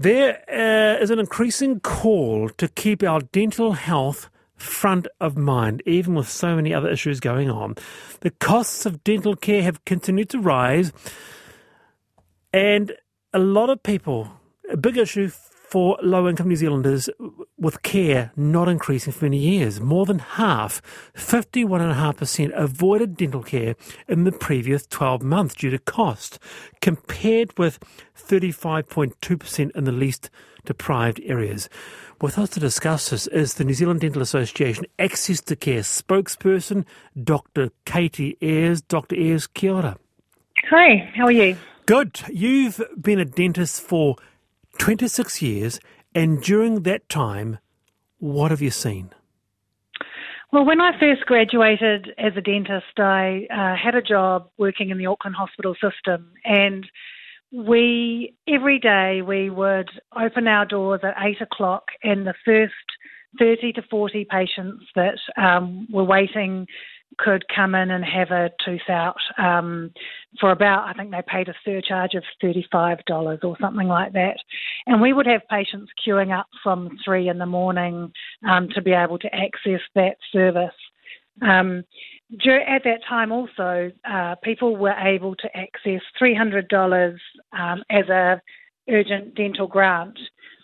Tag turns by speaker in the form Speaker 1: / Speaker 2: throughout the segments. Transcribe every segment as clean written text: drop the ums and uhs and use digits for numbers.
Speaker 1: There is an increasing call to keep our dental health front of mind, even with so many other issues going on. The costs of dental care have continued to rise, and a lot of people, a big issue for low-income New Zealanders with care not increasing for many years. More than half, 51.5%, avoided dental care in the previous 12 months due to cost, compared with 35.2% in the least deprived areas. With us to discuss this is the New Zealand Dental Association Access to Care spokesperson, Dr. Katie Ayres. Dr. Ayres, kia ora.
Speaker 2: Hi, how are you?
Speaker 1: Good. You've been a dentist for 26 years, and during that time, what have you seen?
Speaker 2: Well, when I first graduated as a dentist, I had a job working in the Auckland hospital system, and every day we would open our doors at 8 o'clock, and the first 30 to 40 patients that were waiting could come in and have a tooth out for about, I think they paid a surcharge of $35 or something like that. And we would have patients queuing up from 3 in the morning to be able to access that service. At that time also, people were able to access $300 as a urgent dental grant.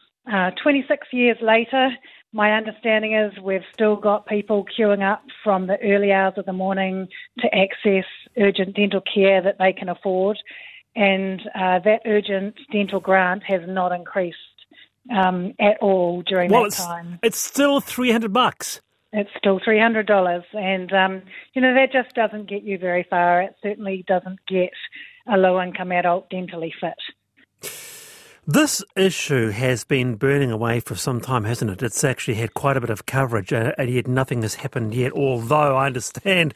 Speaker 2: 26 years later, my understanding is we've still got people queuing up from the early hours of the morning to access urgent dental care that they can afford, and that urgent dental grant has not increased at all during that time.
Speaker 1: It's still $300.
Speaker 2: It's still $300, and that just doesn't get you very far. It certainly doesn't get a low-income adult dentally fit.
Speaker 1: This issue has been burning away for some time, hasn't it? It's actually had quite a bit of coverage, and yet nothing has happened yet, although I understand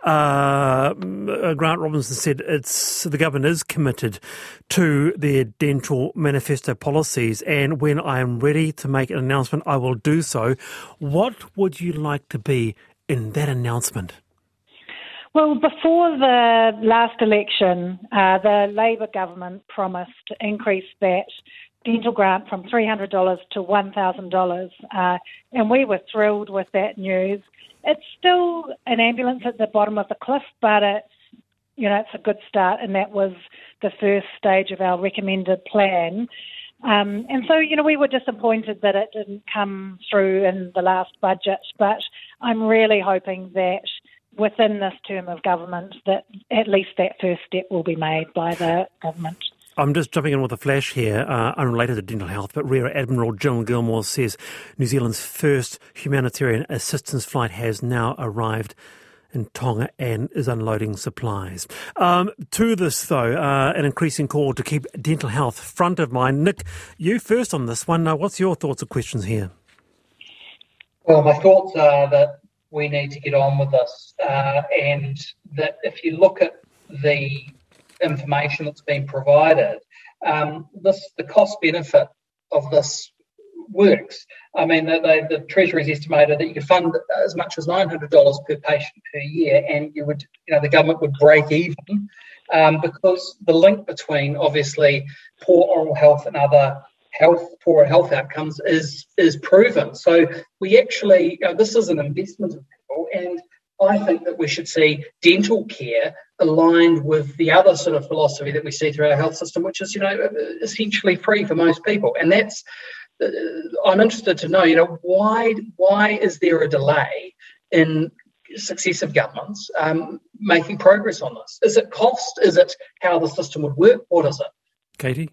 Speaker 1: Grant Robinson said the government is committed to their dental manifesto policies, and when I am ready to make an announcement, I will do so. What would you like to be in that announcement?
Speaker 2: Well, before the last election, the Labor government promised to increase that dental grant from $300 to $1,000, and we were thrilled with that news. It's still an ambulance at the bottom of the cliff, but it's a good start, and that was the first stage of our recommended plan. And so, we were disappointed that it didn't come through in the last budget, but I'm really hoping that within this term of government, that at least that first step will be made by the government.
Speaker 1: I'm just jumping in with a flash here, unrelated to dental health, but Rear Admiral Jill Gilmore says New Zealand's first humanitarian assistance flight has now arrived in Tonga and is unloading supplies. To this, though, an increasing call to keep dental health front of mind. Nick, you first on this one. What's your thoughts or questions here?
Speaker 3: Well, my thoughts are that we need to get on with this, and that if you look at the information that's been provided, the cost benefit of this works. I mean, the Treasury's estimated that you could fund as much as $900 per patient per year, and the government would break even, because the link between obviously poor oral health and other poor health outcomes is proven. So we actually, this is an investment in people, and I think that we should see dental care aligned with the other sort of philosophy that we see through our health system, which is, essentially free for most people. And that's, I'm interested to know, why is there a delay in successive governments making progress on this? Is it cost? Is it how the system would work? What is it?
Speaker 1: Katie?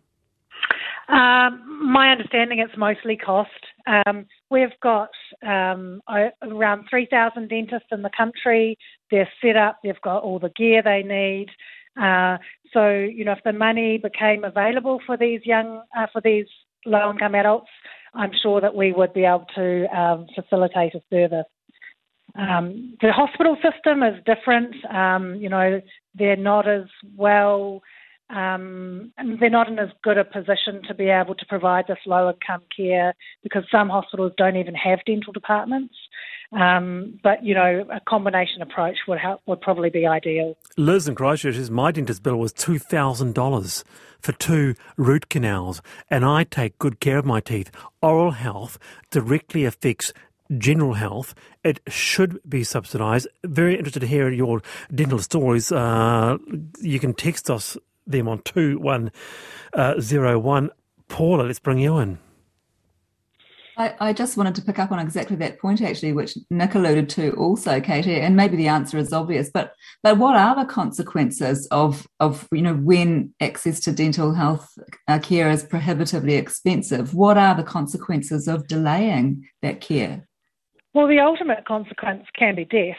Speaker 2: My understanding, it's mostly cost. We've got around 3,000 dentists in the country. They're set up. They've got all the gear they need. So, if the money became available for these low-income adults, I'm sure that we would be able to facilitate a service. The hospital system is different. They're not as well and they're not in as good a position to be able to provide this low-income care because some hospitals don't even have dental departments. But, a combination approach would probably be ideal.
Speaker 1: Liz in Christchurch says, my dentist bill was $2,000 for 2 root canals, and I take good care of my teeth. Oral health directly affects general health. It should be subsidised. Very interested to hear your dental stories. You can text us them on 2101. Paula, let's bring you in.
Speaker 4: I just wanted to pick up on exactly that point, actually, which Nick alluded to also, Katie, and maybe the answer is obvious, but what are the consequences of when access to dental health care is prohibitively expensive? What are the consequences of delaying that care?
Speaker 2: Well, the ultimate consequence can be death.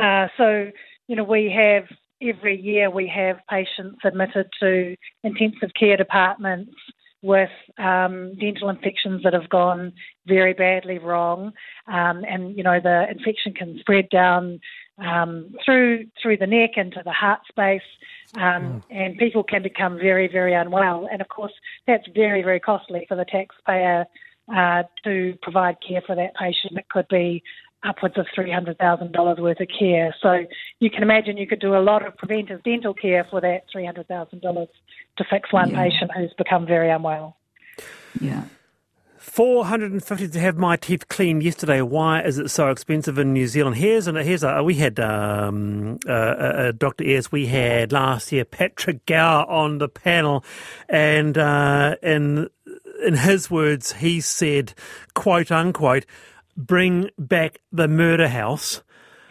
Speaker 2: Every year we have patients admitted to intensive care departments with dental infections that have gone very badly wrong, and the infection can spread down through the neck into the heart space, and people can become very, very unwell. And of course, that's very, very costly for the taxpayer to provide care for that patient. It could be upwards of $300,000 worth of care. So you can imagine you could do a lot of preventive dental care for that $300,000 to fix one patient who's become very unwell.
Speaker 4: Yeah.
Speaker 1: $450 to have my teeth cleaned yesterday. Why is it so expensive in New Zealand? We had Dr. Ayres. We had last year Patrick Gower on the panel, and in his words, he said, quote unquote, bring back the murder house.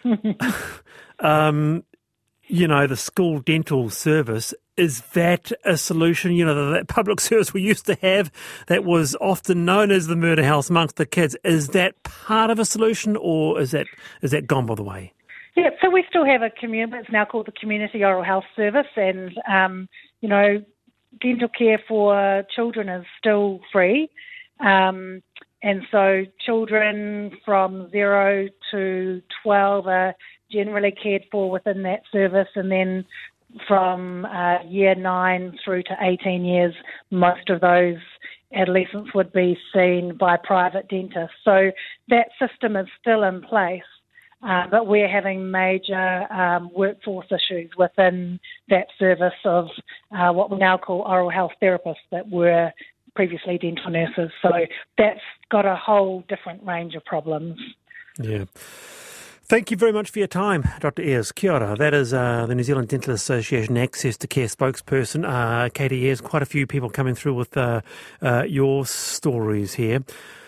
Speaker 1: The school dental service. Is that a solution? That public service we used to have that was often known as the murder house amongst the kids. Is that part of a solution, or is that gone by the way?
Speaker 2: Yeah, so we still have a community. It's now called the Community Oral Health Service, and dental care for children is still free. And so children from 0 to 12 are generally cared for within that service, and then from year 9 through to 18 years, most of those adolescents would be seen by private dentists. So that system is still in place, but we're having major workforce issues within that service of what we now call oral health therapists that were previously dental nurses. So that's got a whole different range of problems.
Speaker 1: Yeah. Thank you very much for your time, Dr. Ayres. Kia ora. That is the New Zealand Dental Association Access to Care spokesperson, Katie Ayres. Quite a few people coming through with your stories here.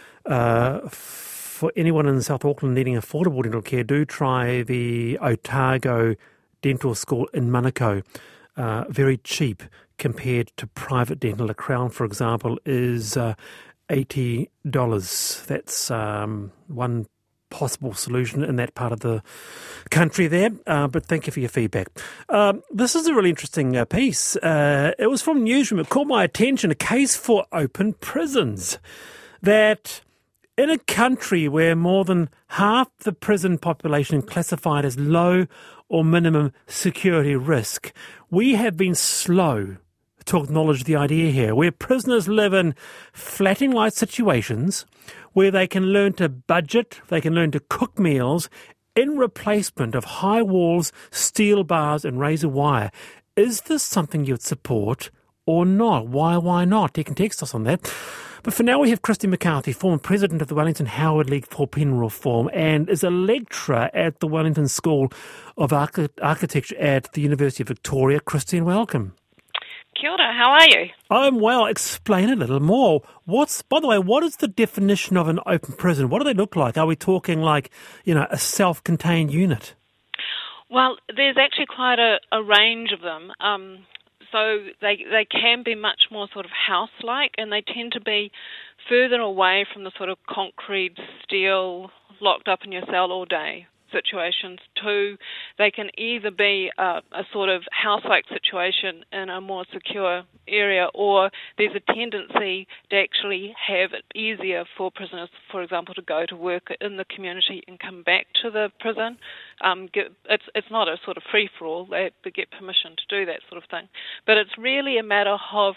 Speaker 1: For anyone in South Auckland needing affordable dental care, do try the Otago Dental School in Manukau. Very cheap compared to private dental. A crown, for example, is $80. That's one possible solution in that part of the country there. But thank you for your feedback. This is a really interesting piece. It was from Newsroom. It caught my attention, a case for open prisons. That in a country where more than half the prison population classified as low or minimum security risk, we have been slow to acknowledge the idea here, where prisoners live in flatting light situations, where they can learn to budget, they can learn to cook meals in replacement of high walls, steel bars and razor wire. Is this something you'd support or not? Why not? You can text us on that. But for now, we have Christy McCarthy, former president of the Wellington Howard League for Penal Reform and is a lecturer at the Wellington School of Architecture at the University of Victoria. Christy, and welcome.
Speaker 5: Kia ora, how are you?
Speaker 1: I'm well. Explain a little more. By the way, what is the definition of an open prison? What do they look like? Are we talking like, a self-contained unit?
Speaker 5: Well, there's actually quite a range of them. So they can be much more sort of house-like, and they tend to be further away from the sort of concrete, steel, locked up in your cell all day. situations to they can either be a sort of house-like situation in a more secure area, or there's a tendency to actually have it easier for prisoners, for example, to go to work in the community and come back to the prison. It's not a sort of free-for-all. They have to get permission to do that sort of thing. But it's really a matter of,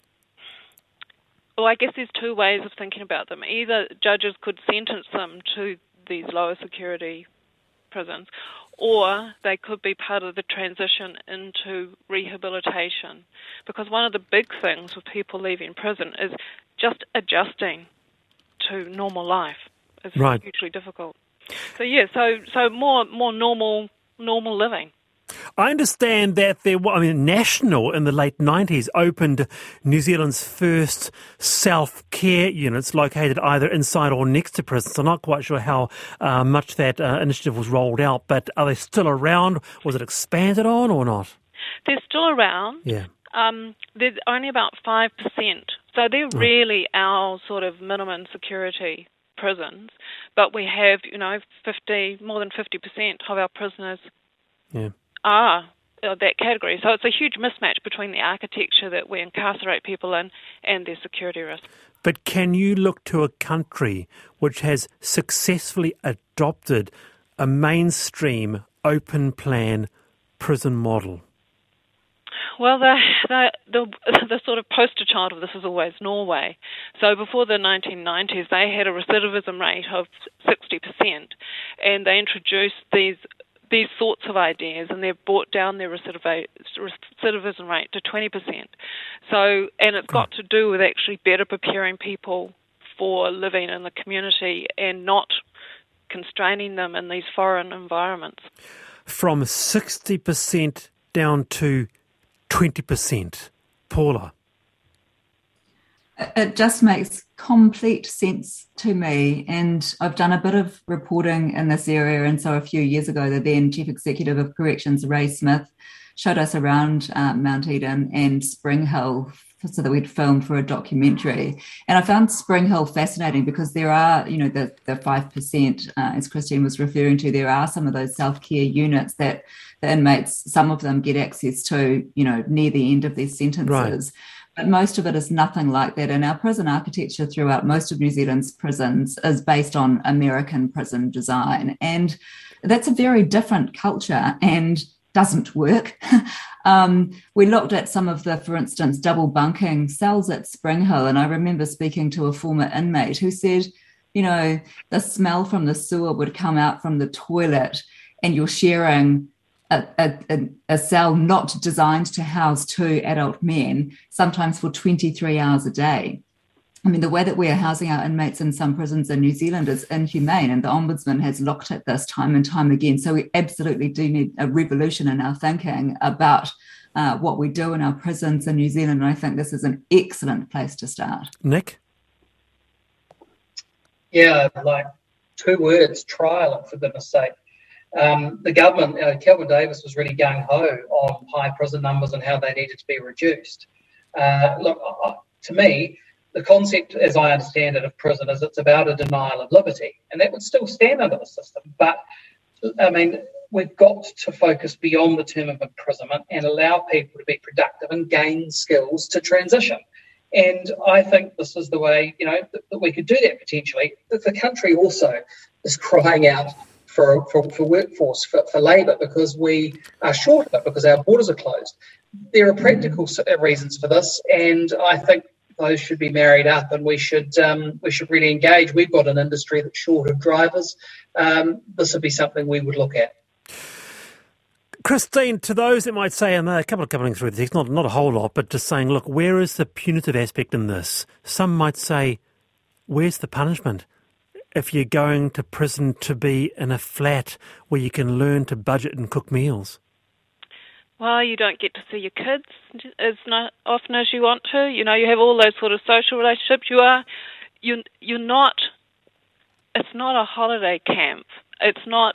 Speaker 5: well, I guess there's two ways of thinking about them. Either judges could sentence them to these lower security prisons, or they could be part of the transition into rehabilitation. Because one of the big things with people leaving prison is just adjusting to normal life. It's hugely difficult. So yeah, so more normal living.
Speaker 1: I understand that National in the late 90s opened New Zealand's first self-care units located either inside or next to prisons. I'm not quite sure how much that initiative was rolled out, but are they still around? Was it expanded on or not?
Speaker 5: They're still around.
Speaker 1: Yeah.
Speaker 5: There's only about 5%. So they're really our sort of minimum security prisons. But we have, more than 50% of our prisoners are that category. So it's a huge mismatch between the architecture that we incarcerate people in and their security risk.
Speaker 1: But can you look to a country which has successfully adopted a mainstream open plan prison model?
Speaker 5: Well, the sort of poster child of this is always Norway. So before the 1990s, they had a recidivism rate of 60%, and they introduced these sorts of ideas, and they've brought down their recidivism rate to 20%. So, and it's got to do with actually better preparing people for living in the community and not constraining them in these foreign environments.
Speaker 1: From 60% down to 20%. Paula.
Speaker 4: It just makes complete sense to me, and I've done a bit of reporting in this area, and so a few years ago the then Chief Executive of Corrections, Ray Smith, showed us around Mount Eden and Spring Hill so that we'd film for a documentary. And I found Spring Hill fascinating because there are, the 5%, as Christine was referring to, there are some of those self-care units that the inmates, some of them get access to, near the end of their sentences. Right. But most of it is nothing like that. And our prison architecture throughout most of New Zealand's prisons is based on American prison design. And that's a very different culture and doesn't work. We looked at some of the, for instance, double bunking cells at Spring Hill. And I remember speaking to a former inmate who said, the smell from the sewer would come out from the toilet, and you're sharing a cell not designed to house two adult men, sometimes for 23 hours a day. I mean, the way that we are housing our inmates in some prisons in New Zealand is inhumane, and the Ombudsman has looked at this time and time again. So we absolutely do need a revolution in our thinking about what we do in our prisons in New Zealand, and I think this is an excellent place to start.
Speaker 1: Nick?
Speaker 3: Yeah, like 2 words, trial it, for goodness sake. The government, Kelvin Davis was really gung-ho on high prison numbers and how they needed to be reduced. To me, the concept, as I understand it, of prison is it's about a denial of liberty, and that would still stand under the system. But, we've got to focus beyond the term of imprisonment and allow people to be productive and gain skills to transition. And I think this is the way, that we could do that potentially. The country also is crying out for workforce, for labour, because we are short of it, because our borders are closed. There are practical reasons for this, and I think those should be married up, and we should really engage. We've got an industry that's short of drivers. This would be something we would look at.
Speaker 1: Christine, to those that might say, and a couple of coming through the text, not a whole lot, but just saying, look, where is the punitive aspect in this? Some might say, where's the punishment? If you're going to prison to be in a flat where you can learn to budget and cook meals?
Speaker 5: Well, you don't get to see your kids as often as you want to. You have all those sort of social relationships. You're not. It's not a holiday camp. It's not.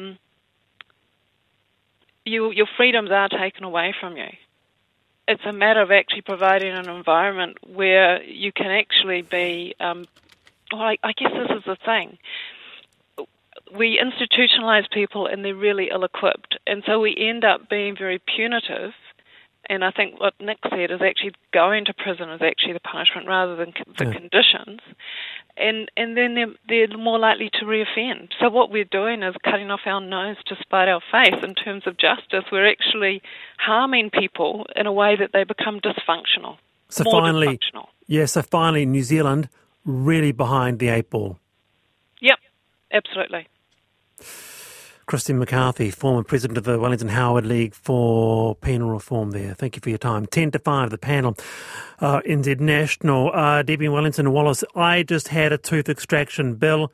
Speaker 5: Your freedoms are taken away from you. It's a matter of actually providing an environment where you can actually be. I guess this is the thing. we institutionalise people and they're really ill-equipped. And so we end up being very punitive. And I think what Nick said is actually going to prison is actually the punishment rather than the conditions. And then they're more likely to reoffend. So what we're doing is cutting off our nose to spite our face in terms of justice. We're actually harming people in a way that they become dysfunctional.
Speaker 1: So finally, New Zealand really behind the eight ball.
Speaker 5: Yep, absolutely.
Speaker 1: Christine McCarthy, former president of the Wellington Howard League for Penal Reform there. Thank you for your time. 10 to 5, the panel, NZ National. Debbie Wellington Wallace, I just had a tooth extraction bill,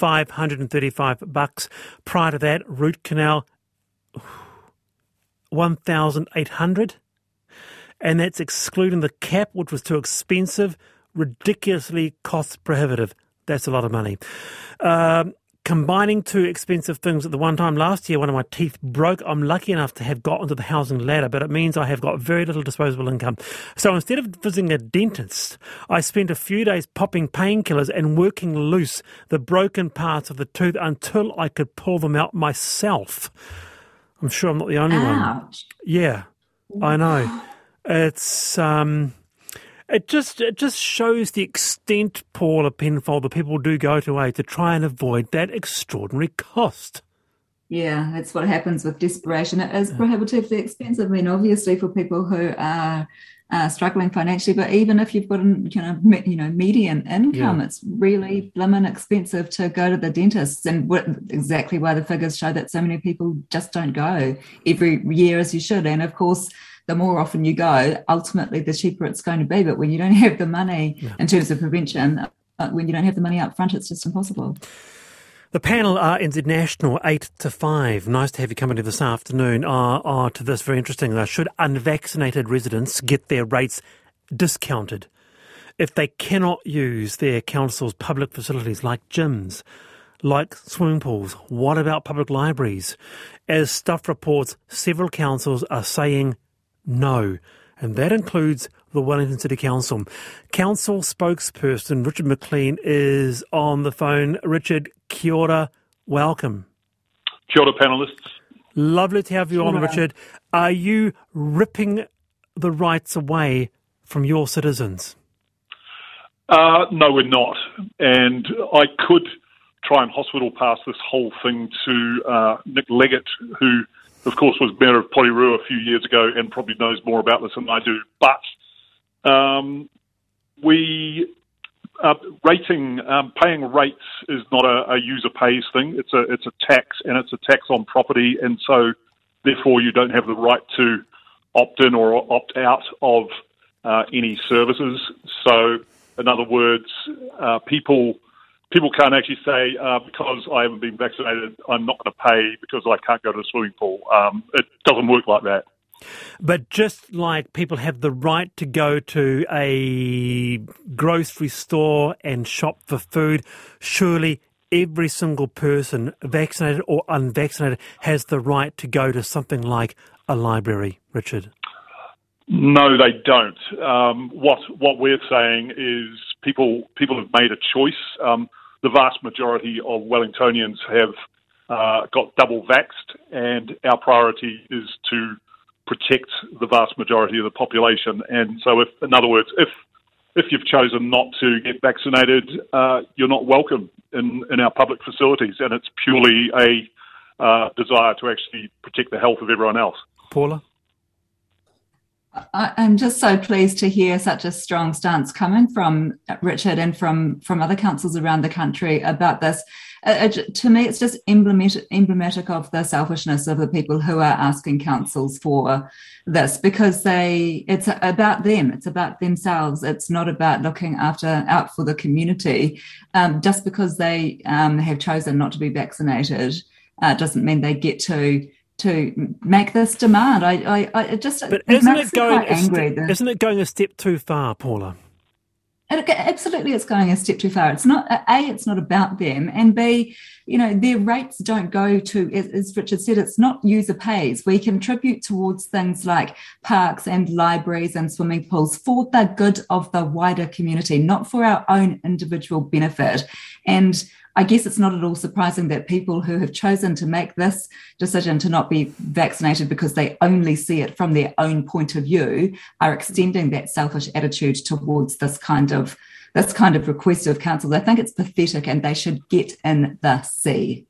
Speaker 1: $535. Prior to that, root canal, $1,800. And that's excluding the cap, which was too expensive, ridiculously cost prohibitive. That's a lot of money. Combining two expensive things at the one time. Last year, one of my teeth broke. I'm lucky enough to have got onto the housing ladder, but it means I have got very little disposable income. So instead of visiting a dentist, I spent a few days popping painkillers and working loose the broken parts of the tooth until I could pull them out myself. I'm sure I'm not the only one. Yeah, I know. It's It just shows the extent, Paul, of Penfold that people do go to to try and avoid that extraordinary cost.
Speaker 4: Yeah, that's what happens with desperation. It is prohibitively expensive. I mean, obviously for people who are struggling financially, but even if you've got median income, it's really blimmin' expensive to go to the dentist. And exactly why the figures show that so many people just don't go every year as you should. And of course, the more often you go, ultimately the cheaper it's going to be. But when you don't have the money in terms of prevention, when you don't have the money up front, it's just impossible.
Speaker 1: The panel are NZ National, 8 to 5. Nice to have you come into this afternoon. Are to this very interesting. Should unvaccinated residents get their rates discounted if they cannot use their council's public facilities like gyms, like swimming pools? What about public libraries? As Stuff reports, several councils are saying no, and that includes the Wellington City Council. Council spokesperson Richard McLean is on the phone. Richard, kia ora, welcome.
Speaker 6: Kia ora, panellists.
Speaker 1: Lovely to have you on, Richard. Are you ripping the rights away from your citizens?
Speaker 6: No, we're not. And I could try and hospital pass this whole thing to Nick Leggett, who of course, was Mayor of Porirua a few years ago and probably knows more about this than I do. But paying rates is not a user pays thing. It's a tax, and it's a tax on property, and so therefore you don't have the right to opt in or opt out of any services. So, in other words, people can't actually say, because I haven't been vaccinated, I'm not going to pay because I can't go to the swimming pool. It doesn't work like that.
Speaker 1: But just like people have the right to go to a grocery store and shop for food, surely every single person, vaccinated or unvaccinated, has the right to go to something like a library, Richard?
Speaker 6: No, they don't. What we're saying is people have made a choice. The vast majority of Wellingtonians have got double vaxxed, and our priority is to protect the vast majority of the population. And so, in other words, if you've chosen not to get vaccinated, you're not welcome in our public facilities, and it's purely a desire to actually protect the health of everyone else.
Speaker 1: Paula?
Speaker 4: I'm just so pleased to hear such a strong stance coming from Richard and from other councils around the country about this. To me, it's just emblematic of the selfishness of the people who are asking councils for this, because it's about them. It's about themselves. It's not about looking out for the community. Just because they have chosen not to be vaccinated doesn't mean they get to make this demand. But
Speaker 1: isn't it going a step too far, Paula?
Speaker 4: Absolutely, it's going a step too far. It's not it's not about them, and B, their rates don't go to, as Richard said, it's not user pays. We contribute towards things like parks and libraries and swimming pools for the good of the wider community, not for our own individual benefit. And I guess it's not at all surprising that people who have chosen to make this decision to not be vaccinated because they only see it from their own point of view are extending that selfish attitude towards this kind of request of council. I think it's pathetic, and they should get in the sea.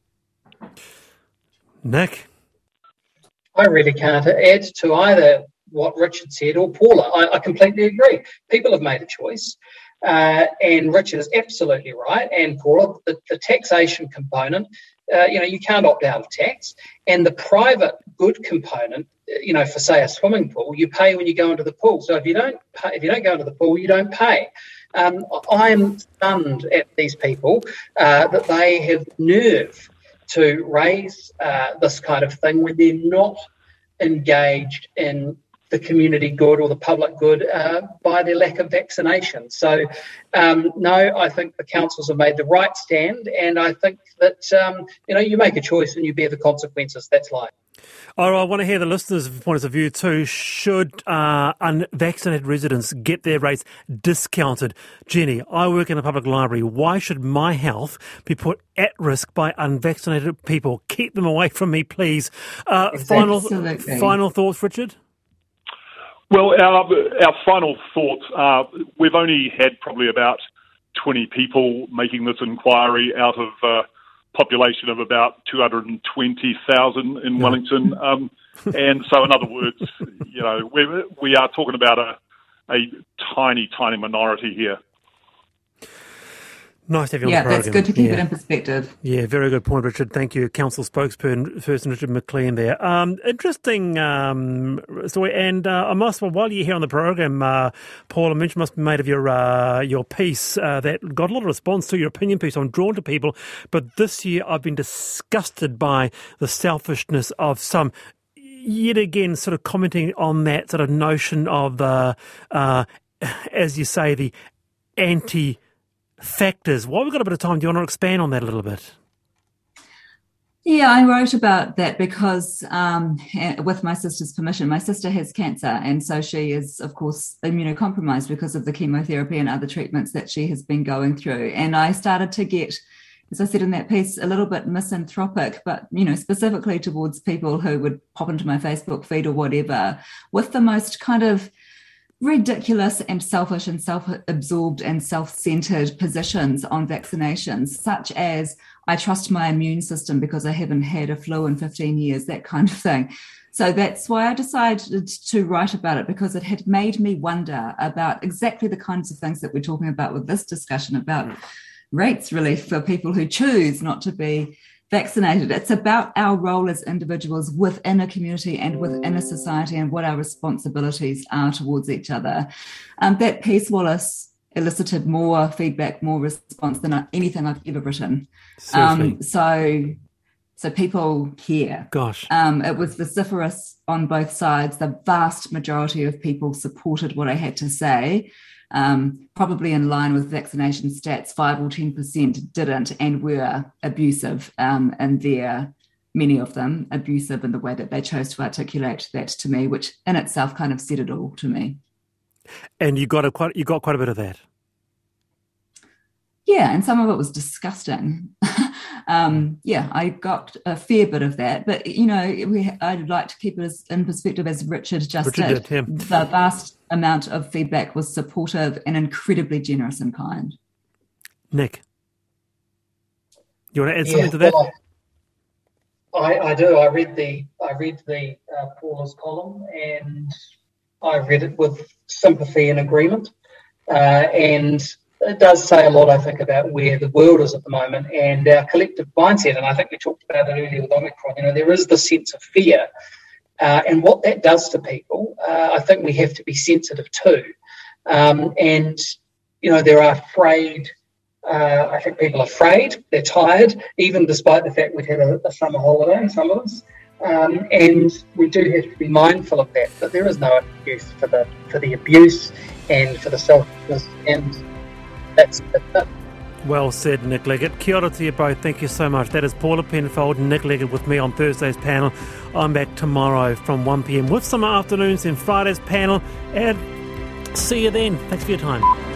Speaker 1: Nick?
Speaker 3: I really can't add to either what Richard said or Paula. I completely agree. People have made a choice, and Richard is absolutely right. And Paula, the taxation component, you can't opt out of tax, and the private good component, for say a swimming pool, you pay when you go into the pool. So if you don't go into the pool, you don't pay. I'm stunned at these people that they have nerve to raise this kind of thing when they're not engaged in the community good or the public good by their lack of vaccination. So, no, I think the councils have made the right stand, and I think that, you make a choice and you bear the consequences. That's life.
Speaker 1: All right, I want to hear the listeners' points of view too. Should unvaccinated residents get their rates discounted? Jenny, I work in a public library. Why should my health be put at risk by unvaccinated people? Keep them away from me, please. Final thoughts, Richard?
Speaker 6: Well, our final thoughts are we've only had probably about 20 people making this inquiry out of population of about 220,000 in Wellington. And so, in other words, we are talking about a tiny, tiny minority here.
Speaker 1: Nice to have you on the program.
Speaker 4: Yeah, that's good to keep it in perspective.
Speaker 1: Yeah, very good point, Richard. Thank you. Council spokesperson Richard McLean there. Interesting story. And I must, while you're here on the program, Paul, a mention must be made of your piece that got a lot of response to your opinion piece. I'm drawn to people. But this year I've been disgusted by the selfishness of some. Yet again, sort of commenting on that sort of notion of, as you say, the anti-factors. While we've got a bit of time, do you want to expand on that a little bit?
Speaker 4: Yeah, I wrote about that because with my sister's permission, my sister has cancer, and so she is, of course, immunocompromised because of the chemotherapy and other treatments that she has been going through. And I started to get, as I said in that piece, a little bit misanthropic, but, specifically towards people who would pop into my Facebook feed or whatever with the most kind of ridiculous and selfish and self-absorbed and self-centered positions on vaccinations, such as I trust my immune system because I haven't had a flu in 15 years, that kind of thing. So that's why I decided to write about it, because it had made me wonder about exactly the kinds of things that we're talking about with this discussion about rates relief for people who choose not to be vaccinated. It's about our role as individuals within a community and within a society and what our responsibilities are towards each other. That piece, Wallace, elicited more feedback, more response than anything I've ever written. So people care.
Speaker 1: Gosh.
Speaker 4: It was vociferous on both sides. The vast majority of people supported what I had to say. Probably in line with vaccination stats, 5 or 10% didn't and were abusive, and many of them abusive in the way that they chose to articulate that to me, which in itself kind of said it all to me.
Speaker 1: And you got quite a bit of that.
Speaker 4: Yeah, and some of it was disgusting. I got a fair bit of that, but I'd like to keep it in perspective, as Richard just did. The vast amount of feedback was supportive and incredibly generous and kind.
Speaker 1: Nick, you want to add something to that?
Speaker 3: Well, I do. I read the Paula's column, and I read it with sympathy and agreement, and it does say a lot, I think, about where the world is at the moment and our collective mindset. And I think we talked about it earlier with Omicron. There is the sense of fear. And what that does to people, I think we have to be sensitive to. They're afraid. I think people are afraid. They're tired, even despite the fact we've had a summer holiday, some of us. And we do have to be mindful of that. But there is no excuse for the abuse and for the selfishness, and that's it.
Speaker 1: Well said, Nick Leggett. Kia ora to you both. Thank you so much. That is Paula Penfold, Nick Leggett with me on Thursday's panel. I'm back tomorrow from 1 p.m. with summer afternoons and Friday's panel. And see you then. Thanks for your time.